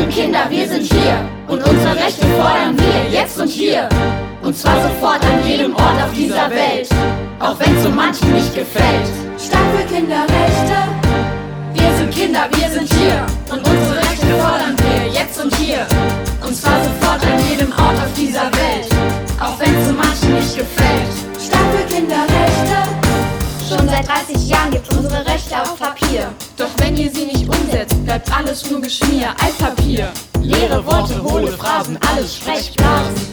sind Kinder, wir sind hier. Und unsere Rechte fordern wir jetzt und hier. Und zwar sofort an jedem Ort auf dieser Welt, auch wenn es so manchen nicht gefällt. Stark für Kinderrechte. Wir sind Kinder, wir sind hier. Und unsere Rechte fordern wir jetzt und hier. Und zwar sofort an jedem Ort auf dieser Welt, auch wenn es so manchen nicht gefällt. Stark für Kinderrechte. Schon seit 30 Jahren gibt unsere Rechte auf Papier. Doch wenn ihr sie nicht umsetzt, bleibt alles nur Geschmier, Altpapier. Leere Worte, hohle Phrasen, alles Sprechblasen.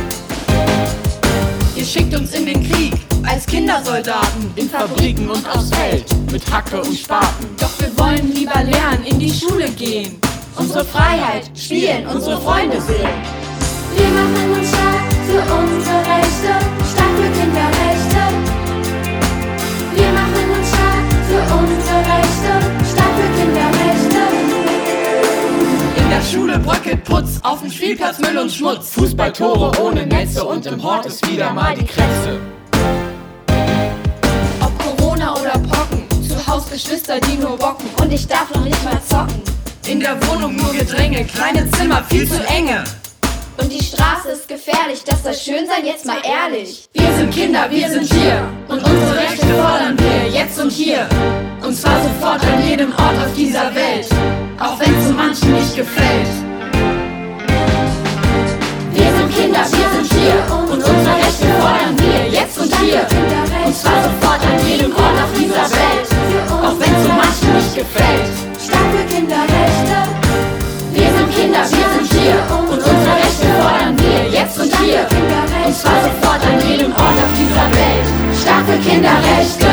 Ihr schickt uns in den Krieg als Kindersoldaten, in Fabriken und aufs Feld mit Hacke und Spaten. Doch wir wollen lieber lernen, in die Schule gehen, unsere Freiheit spielen, unsere Freunde sehen. Wir machen uns stark für unsere Rechte. Stark für Kinderrechte. Wir machen uns stark für unsere Rechte. Stark für Kinderrechte. In der Schule bröckelt Putz, auf dem Spielplatz Müll und Schmutz. Fußballtore ohne Netze und im Hort ist wieder mal die Kräfte. Ob Corona oder Pocken, zu Haus Geschwister, die nur bocken. Und ich darf noch nicht mal zocken. In der Wohnung nur Gedränge, kleine Zimmer, viel zu enge. Und die Straße ist gefährlich, das soll schön sein, jetzt mal ehrlich. Wir sind Kinder, wir sind hier. Und unsere Rechte fordern wir jetzt und hier. Und zwar sofort an jedem Ort auf dieser Welt, auch wenn es so manchen nicht gefällt. Wir sind Kinder, wir sind hier. Und unsere Rechte fordern wir jetzt und hier. Und zwar sofort an jedem Ort auf dieser Welt, auch wenn es so manchen nicht gefällt. Stark für Kinderrechte. Wir sind Kinder, wir sind hier. Und unsere Rechte fordern wir jetzt und hier. Und zwar sofort an jedem Ort auf dieser Welt. Stark für Kinderrechte.